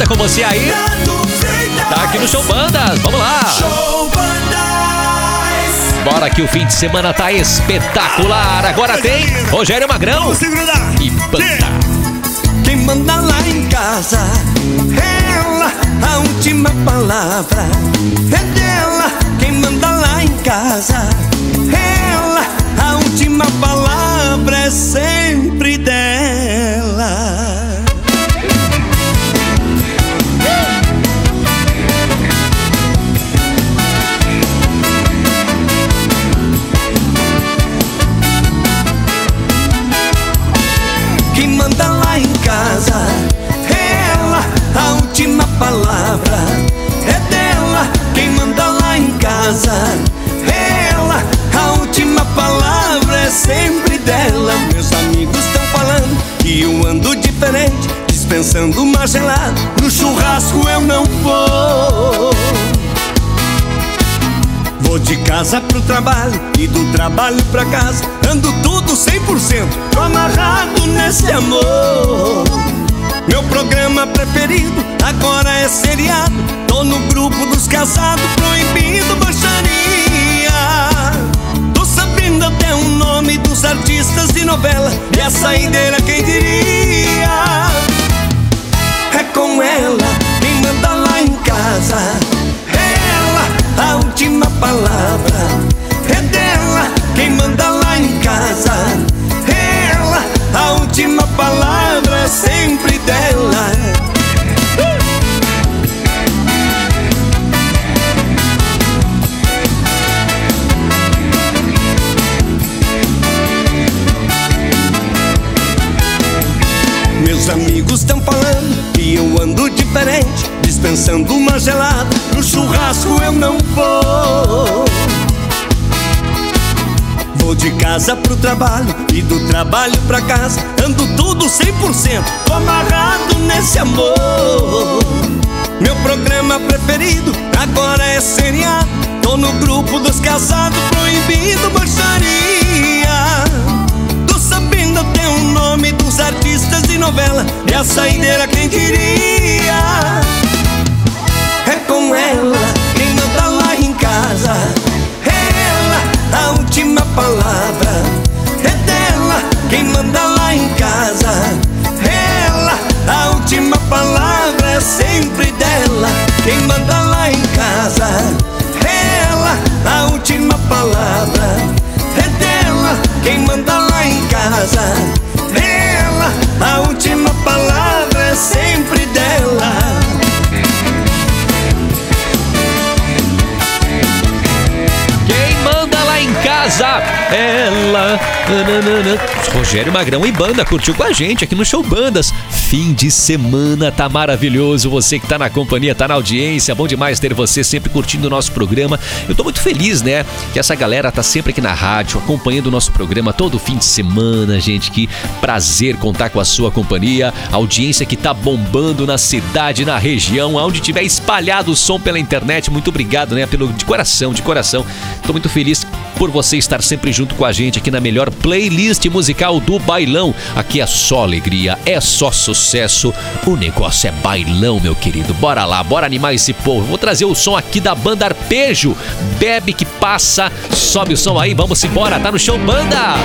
Banda com você aí. Tá aqui no Show Bandas, vamos lá. Show Bandas. Bora que o fim de semana tá espetacular. Agora tem Rogério Magrão e Banda. Quem manda lá em casa, ela, a última palavra é dela. Quem manda lá em casa, ela, a última palavra é sempre dela. Quem manda lá em casa, ela, a última palavra é dela. Quem manda lá em casa, ela, a última palavra é sempre dela. Meus amigos estão falando que eu ando diferente, dispensando uma gelada. No churrasco eu não vou. Vou de casa pro trabalho e do trabalho pra casa. Ando tudo 100%, tô amarrado nesse amor. Meu programa preferido agora é seriado. Tô no grupo dos casados, proibido baixaria. Tô sabendo até o nome dos artistas de novela. E a saideira quem diria? É com ela, quem manda lá em casa. A última palavra é dela. Quem manda lá em casa, ela, a última palavra é sempre dela. Meus amigos estão falando que eu ando diferente, dispensando uma gelada. No churrasco eu não vou. Vou de casa pro trabalho e do trabalho pra casa. Ando tudo 100%, tô amarrado nesse amor. Meu programa preferido agora é seriado. Tô no grupo dos casados, proibido baixaria. Tô sabendo até o nome dos artistas de novela. E a saideira quem diria? É com ela, quem manda lá em casa. Ela, a última palavra é dela. Quem manda lá em casa, ela, a última palavra é sempre dela. Quem manda lá em casa, ela, a última palavra é dela. Quem manda lá em casa, ela, a última palavra é sempre dela. Casa, ela. Rogério Magrão e Banda curtiu com a gente aqui no Show Bandas. Fim de semana tá maravilhoso. Você que tá na companhia, tá na audiência. Bom demais ter você sempre curtindo o nosso programa. Eu tô muito feliz, né? Que essa galera tá sempre aqui na rádio, acompanhando o nosso programa todo fim de semana, gente. Que prazer contar com a sua companhia. A audiência que tá bombando na cidade, na região, onde tiver espalhado o som pela internet. Muito obrigado, né? De coração, de coração. Tô muito feliz por você estar sempre junto com a gente aqui na melhor playlist musical do bailão. Aqui é só alegria, é só sucesso. O negócio é bailão, meu querido. Bora lá, bora animar esse povo. Vou trazer o som aqui da banda Arpejo. Bebe que passa. Sobe o som aí, vamos embora. Tá no Show Bandas.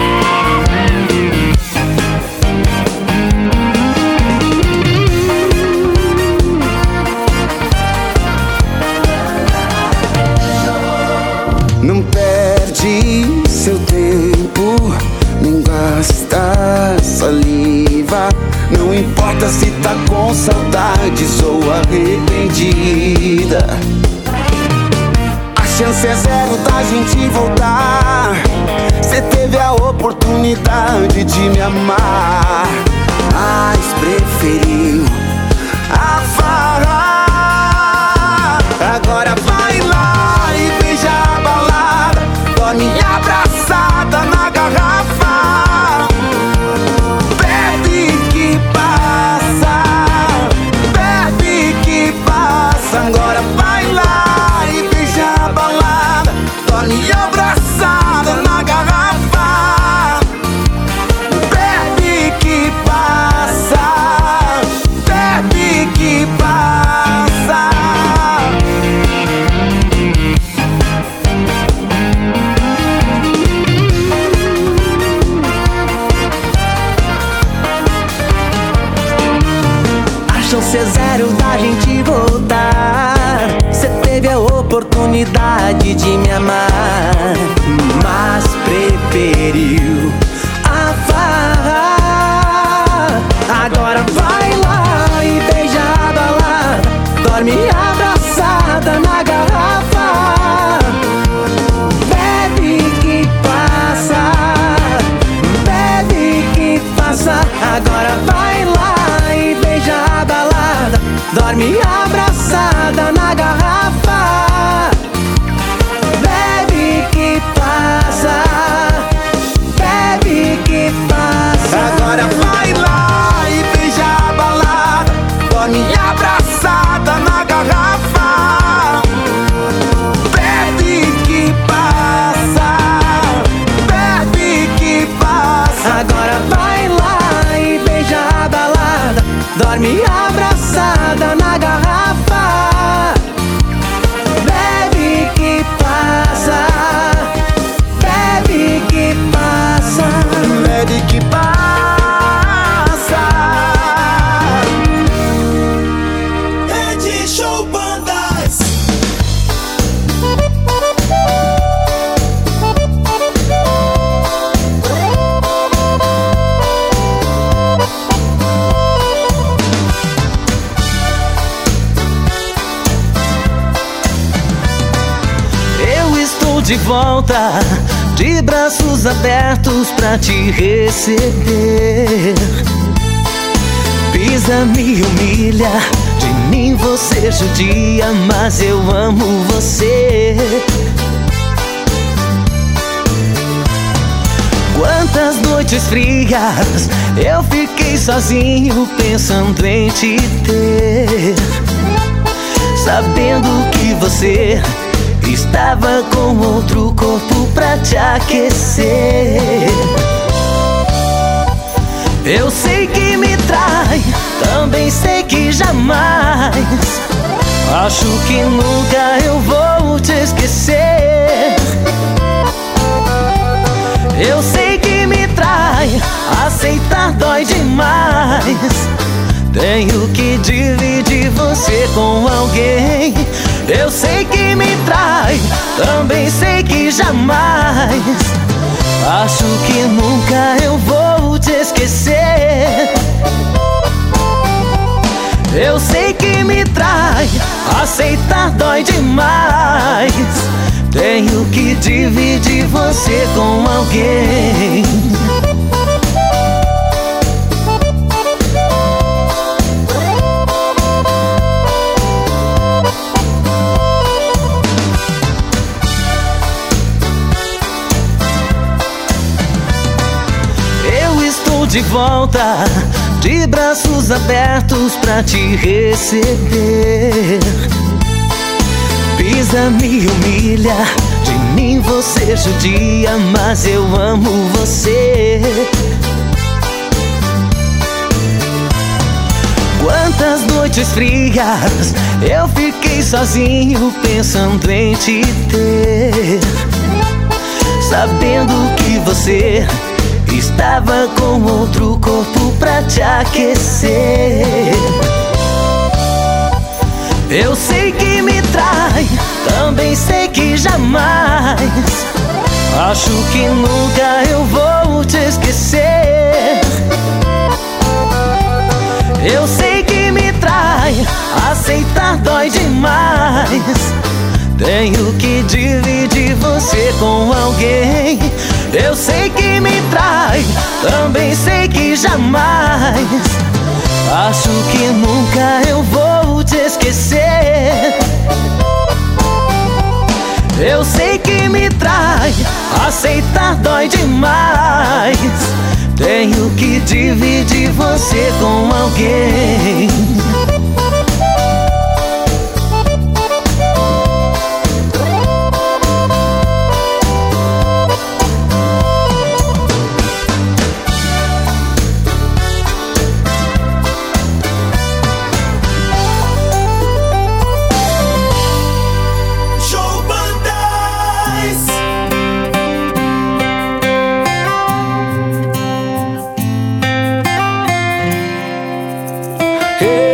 Não perde seu tempo, nem gasta saliva. Não importa se tá com saudades ou arrependida. A chance é zero da gente voltar. Cê teve a oportunidade de me amar, mas preferiu a farra. Agora vai lá e beija a balada. Dorme abraçada na garrafa. Bebe que passa, bebe que passa. Agora vai lá e beija a balada. Dorme abraçada na garrafa. Bebe que passa. sério da gente voltar. Você teve a oportunidade de me amar, mas preferiu a farra. Agora vai lá e beija a balada, dorme abraçada na garrafa. Bebe que passa, bebe que passa. Agora vai lá e beija a balada, dorme abraçada na garrafa. Bebe que passa, bebe que passa. Agora vai lá e beija a balada, dorme abraçada na garrafa. Bebe que passa, bebe que passa. Agora vai lá e beija a balada, dorme abraçada na garrafa. Bebe que passa, bebe que passa, bebe que passa. Rede Show Bandas. Eu estou de volta, de braços abertos pra te receber. Pisa, me humilha, de mim você judia, mas eu amo você. Quantas noites frias eu fiquei sozinho pensando em te ter, sabendo que você estava com outro corpo pra te aquecer. Eu sei que me trai, também sei que jamais. Acho que nunca eu vou te esquecer. Eu sei que me trai, aceitar dói demais. Tenho que dividir você com alguém. Eu sei que me trai, também sei que jamais. Acho que nunca eu vou te esquecer. Eu sei que me trai, aceitar dói demais. Tenho que dividir você com alguém. De volta, de braços abertos pra te receber. Pisa, me humilha, de mim você judia, mas eu amo você. Quantas noites frias eu fiquei sozinho pensando em te ter, sabendo que você estava com outro corpo pra te aquecer. Eu sei que me trai, também sei que jamais. Acho que nunca eu vou te esquecer. Eu sei que me trai, aceitar dói demais. Tenho que dividir você com alguém. Eu sei que me trai, também sei que jamais. Acho que nunca eu vou te esquecer. Eu sei que me trai, aceitar dói demais. Tenho que dividir você com alguém. Hey.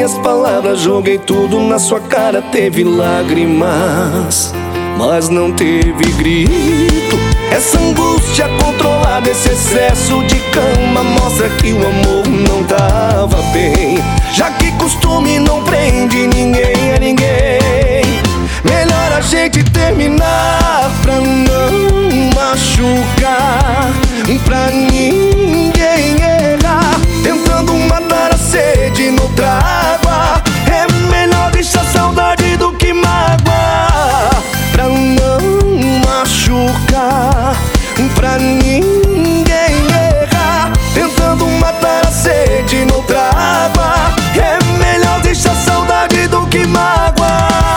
minhas palavras, joguei tudo na sua cara. Teve lágrimas, mas não teve grito. Essa angústia controlada, esse excesso de cama mostra que o amor não tava bem. Já que costume não prende ninguém a ninguém, melhor a gente terminar pra não machucar, pra ninguém errar. Tentando matar a sede noutra água, é melhor deixar saudade do que mágoa. Pra não machucar, pra ninguém errar. Tentando matar a sede noutra água, é melhor deixar saudade do que mágoa.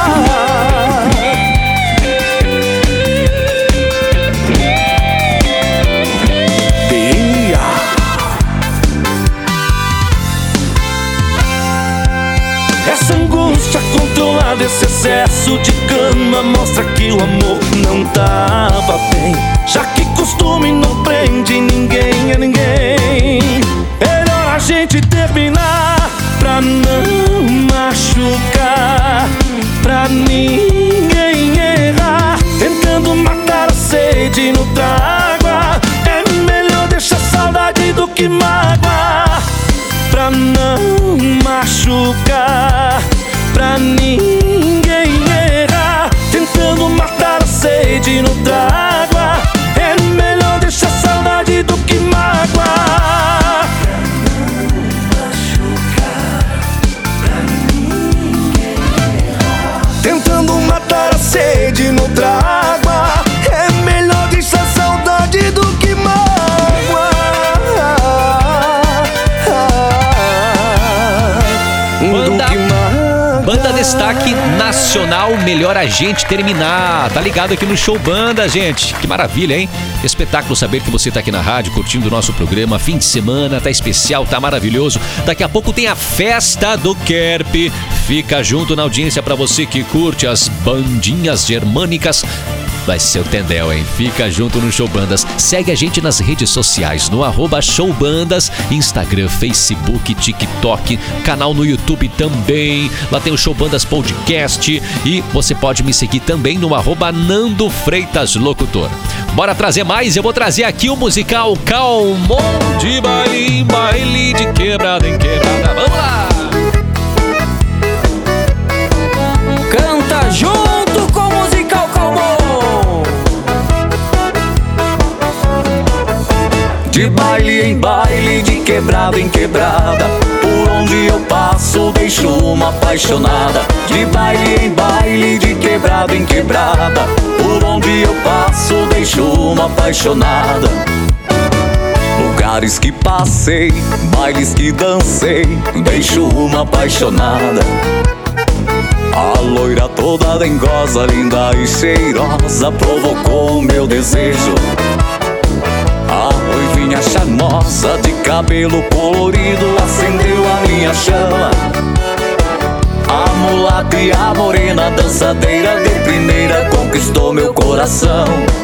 Essa angústia controlada, esse excesso de cama mostra que o amor não tava bem. Já que costume não prende ninguém a ninguém, melhor a gente terminar pra não machucar, pra ninguém errar. Tentando matar a sede noutra água, é melhor deixar saudade do que mágoa. Pra não machucar, pra ninguém errar. Tentando matar a sede noutra água, é melhor deixar saudade do que mágoa. Tentando matar a sede noutra água, é melhor deixar saudade do que mágoa. Banda Destaque Nacional, melhor a gente terminar. Tá ligado aqui no Show Banda, gente. Que maravilha, hein? Espetáculo saber que você tá aqui na rádio curtindo o nosso programa. Fim de semana, tá especial, tá maravilhoso. Daqui a pouco tem a festa do Kerp. Fica junto na audiência pra você que curte as bandinhas germânicas. Vai ser o tendel, hein? Fica junto no Show Bandas. Segue a gente nas redes sociais, no @showbandas, Instagram, Facebook, TikTok, canal no YouTube também. Lá tem o Show Bandas Podcast e você pode me seguir também no @Nando Freitas Locutor. Bora trazer mais? Eu vou trazer aqui o musical Calmon, de baile em baile, de quebrada em quebrada. Vamos lá! Canta junto com o musical Calmon. De baile em baile, de quebrada em quebrada, por onde eu passo deixo uma apaixonada. De baile em baile, de quebrada em quebrada, por onde eu passo deixo uma apaixonada. Lugares que passei, bailes que dancei, deixo uma apaixonada. A loira toda dengosa, linda e cheirosa, provocou o meu desejo. A ruivinha charmosa, de cabelo colorido, acendeu a minha chama. A mulata e a morena, dançadeira de primeira, conquistou meu coração.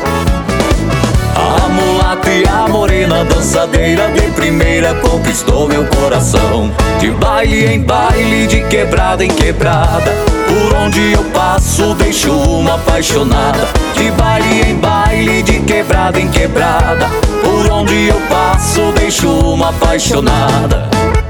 A mulata e a morena, dançadeira de primeira, conquistou meu coração. De baile em baile, de quebrada em quebrada, por onde eu passo deixo uma apaixonada. De baile em baile, de quebrada em quebrada, por onde eu passo deixo uma apaixonada.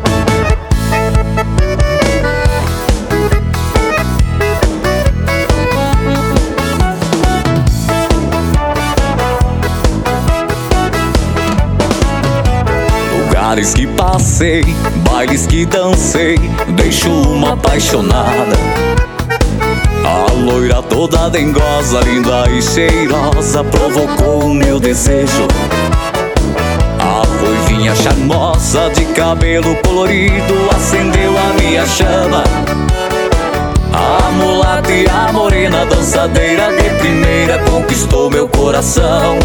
Lugares que passei, bailes que dancei, deixo uma apaixonada. A loira toda dengosa, linda e cheirosa, provocou o meu desejo. A ruivinha charmosa, de cabelo colorido, acendeu a minha chama. A mulata e a morena, dançadeira de primeira, conquistou meu coração.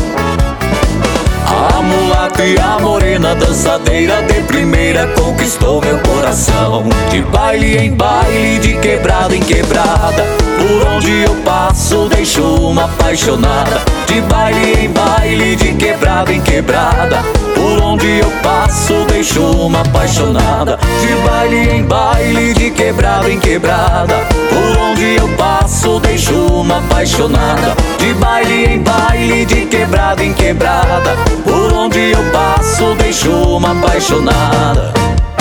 A mulata e a morena, dançadeira de primeira, conquistou meu coração. De baile em baile, de quebrada em quebrada, por onde eu passo deixo uma apaixonada. De baile em baile, de quebrada em quebrada, Por onde eu passo deixo uma apaixonada, de baile em baile, de quebrada em quebrada. Por onde eu passo deixo uma apaixonada, de baile em baile, de quebrada em quebrada. Por onde eu passo deixo uma apaixonada.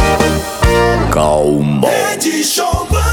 Calma. Rede Show Bandas.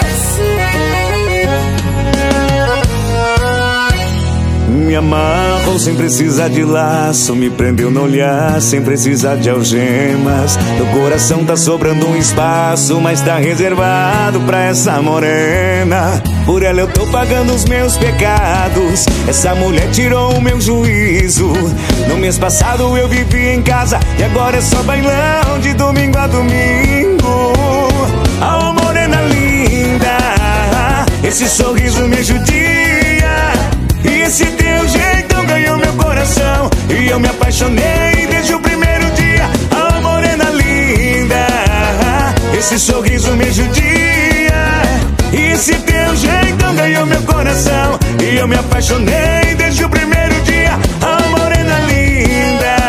Me amarram sem precisar de laço, me prendeu no olhar sem precisar de algemas. No coração tá sobrando um espaço, mas tá reservado pra essa morena. Por ela eu tô pagando os meus pecados, essa mulher tirou o meu juízo. No mês passado eu vivi em casa e agora é só bailão de domingo a domingo. Ah, morena linda, esse sorriso me judia, e esse teu jeitão ganhou meu coração, e eu me apaixonei desde o primeiro dia. Ah, morena linda, esse sorriso me judia, e esse teu jeitão ganhou meu coração, e eu me apaixonei desde o primeiro dia. Ah, morena linda.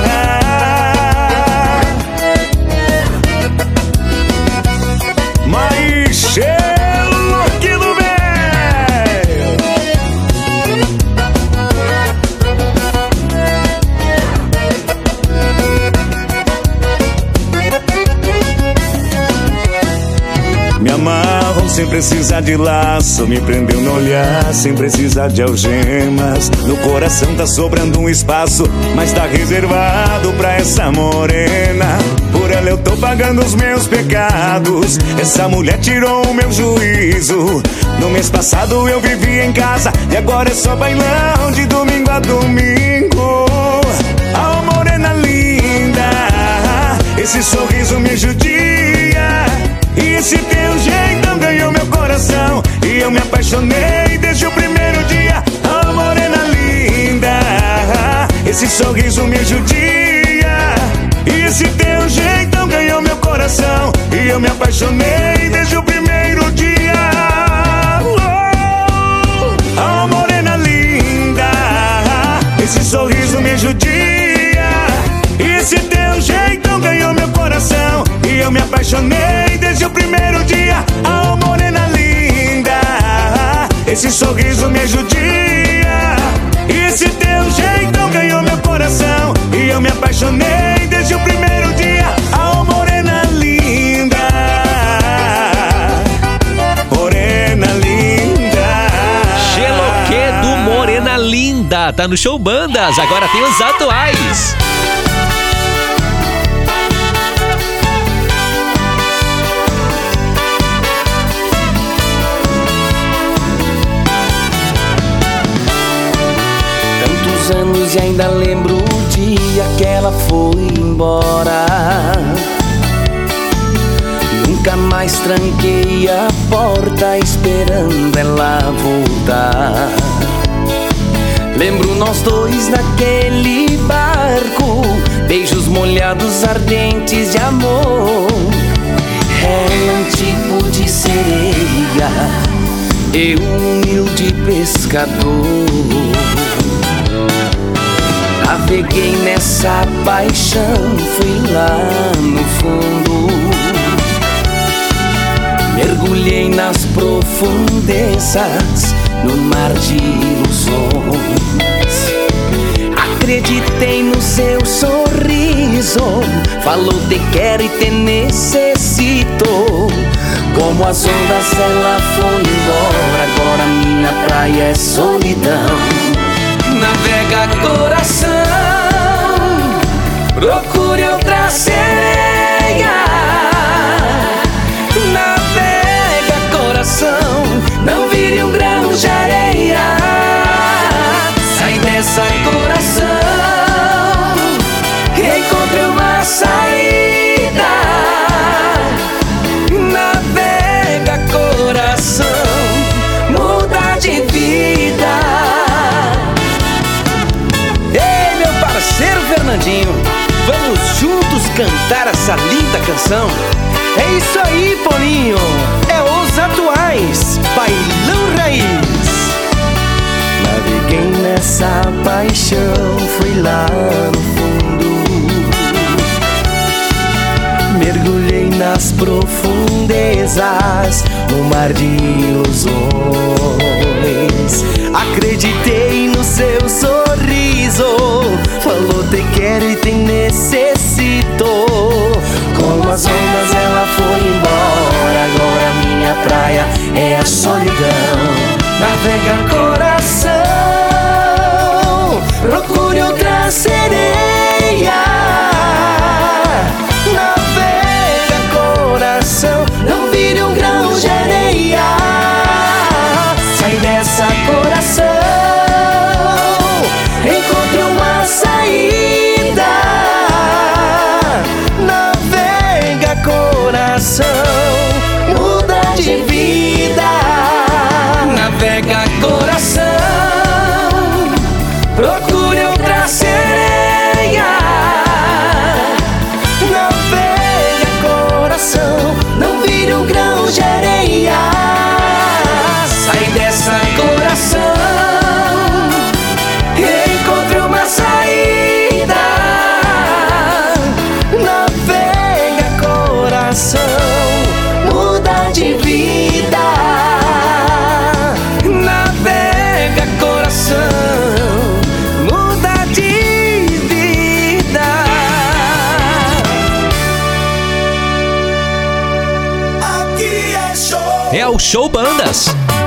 Maricelo aqui do velho. Me amarram sem precisar de laço, me prendeu no olhar sem precisar de algemas. No coração tá sobrando um espaço, mas tá reservado pra essa morena. Por ela eu tô pagando os meus pecados, essa mulher tirou o meu juízo. No mês passado eu vivi em casa e agora é só bailão de domingo a domingo. Ah, morena linda, esse sorriso me judia, e esse teu jeitão ganhou meu coração, e eu me apaixonei desde o primeiro dia. Ah, morena linda, esse sorriso me judia, e esse teu jeitão ganhou meu coração, e eu me apaixonei desde o primeiro dia. Ah, morena linda, esse sorriso me judia, e esse teu jeitão ganhou meu coração, e eu me apaixonei desde o primeiro dia. Ah, morena linda, esse sorriso me judia, e esse teu jeitão ganhou meu coração, e eu me apaixonei desde o primeiro dia. Ah, morena linda, morena linda. Xeloquê do Morena Linda, tá no Show Bandas, agora tem os atuais. Anos e ainda lembro o dia que ela foi embora. Nunca mais tranquei a porta esperando ela voltar. Lembro nós dois naquele barco, beijos molhados ardentes de amor. Ela um tipo de sereia, eu um humilde pescador. Naveguei nessa paixão, fui lá no fundo, mergulhei nas profundezas, no mar de ilusões. Acreditei no seu sorriso, falou te quero e te necessito. Como as ondas ela foi embora, agora minha praia é solidão. Navega coração, procure outra sereia. Navega coração, não vire um grão de areia. Sai dessa coração, encontre uma saída. Navega coração, muda de vida. Parceiro Fernandinho, vamos juntos cantar essa linda canção? É isso aí, Paulinho, é os atuais, Bailão Raiz. Naveguei nessa paixão, fui lá no fundo, surpresas no mar de ilusões. Acreditei no seu sorriso, falou te quero e te necessito. Com as ondas ela foi embora, agora minha praia é a solidão. Navega coração, procure outra sereia. Navega coração, não vire um grão de areia. Sai dessa coração, encontre uma saída. Navega coração, muda de vida. Navega coração, procure outra sereia. Navega coração, não vire um grão de areia. Sai dessa coração, encontre uma saída. Navega coração, muda de vida. Navega coração, muda de vida. Aqui é show. É o Show Bandas.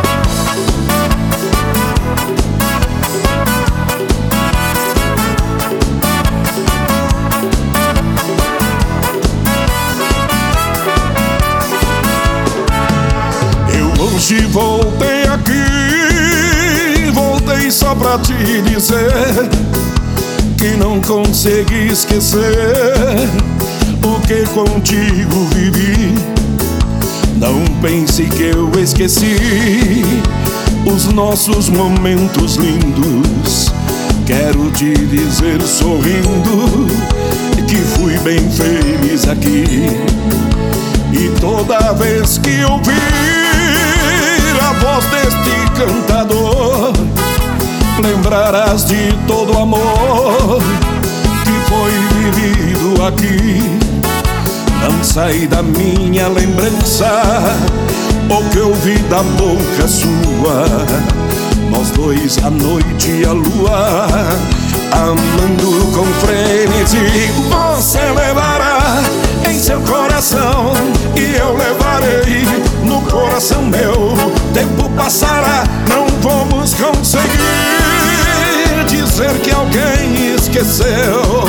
Hoje voltei aqui, voltei só pra te dizer que não consegui esquecer o que contigo vivi. Não pense que eu esqueci os nossos momentos lindos. Quero te dizer sorrindo que fui bem feliz aqui. E toda vez que eu ouvir a voz deste cantador, lembrarás de todo o amor que foi vivido aqui. Não sai da minha lembrança o que eu vi da boca sua. Nós dois, a noite e a lua, amando com frenesi. Você levará em seu coração e eu levarei no coração meu. Tempo passará, não vamos conseguir dizer que alguém esqueceu.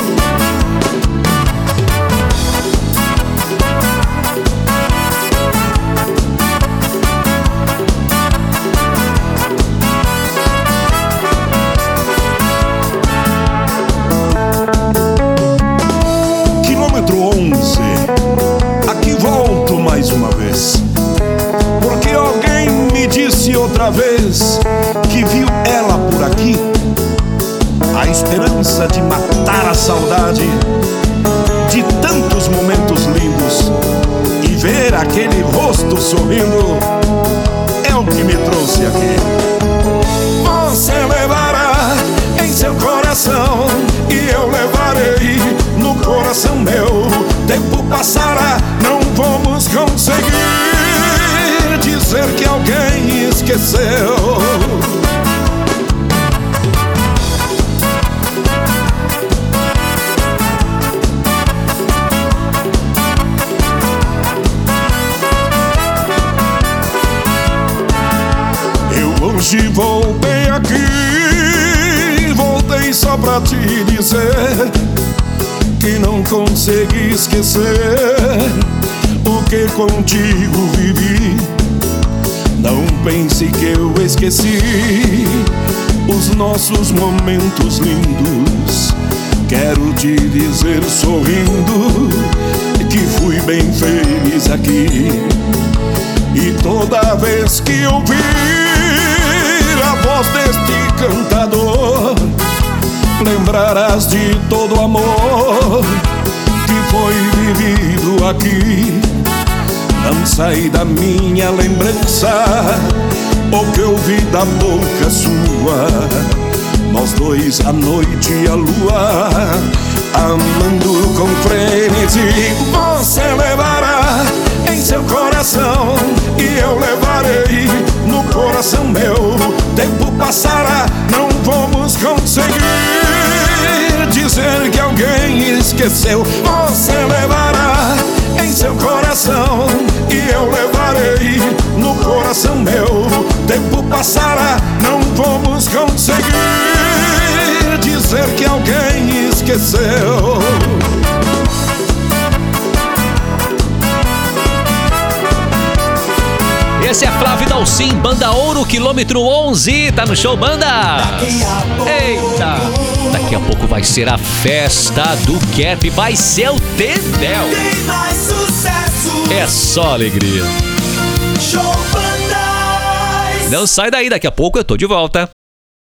Quilômetro 11, aqui volto mais uma vez, porque alguém me disse outra vez que viu ela por aqui. A esperança de matar a saudade de tantos momentos lindos e ver aquele rosto sorrindo é o que me trouxe aqui. Você levará em seu coração e eu levarei no coração meu. Tempo passará, não vamos conseguir dizer que alguém esqueceu. Hoje voltei aqui, voltei só pra te dizer que não consegui esquecer o que contigo vivi. Não pense que eu esqueci os nossos momentos lindos. Quero te dizer sorrindo que fui bem feliz aqui. E toda vez que ouvir a voz deste cantador, lembrarás de todo o amor que foi vivido aqui. Não sai da minha lembrança o que eu vi da boca sua. Nós dois, a noite e a lua, amando com frenesi. Você levará em seu coração e eu levarei no coração meu. Tempo passará, não vamos conseguir dizer que alguém esqueceu. Você levará em seu coração e eu levarei no coração meu. Tempo passará, não vamos conseguir dizer que alguém esqueceu. Esse é Flávio Dalcin, Banda Ouro, quilômetro 11, tá no show Banda. Eita, daqui a pouco vai ser a festa do Cap, vai ser o Tedel. Tem mais sucesso. É só alegria. Show Bandas. Não sai daí, daqui a pouco eu tô de volta.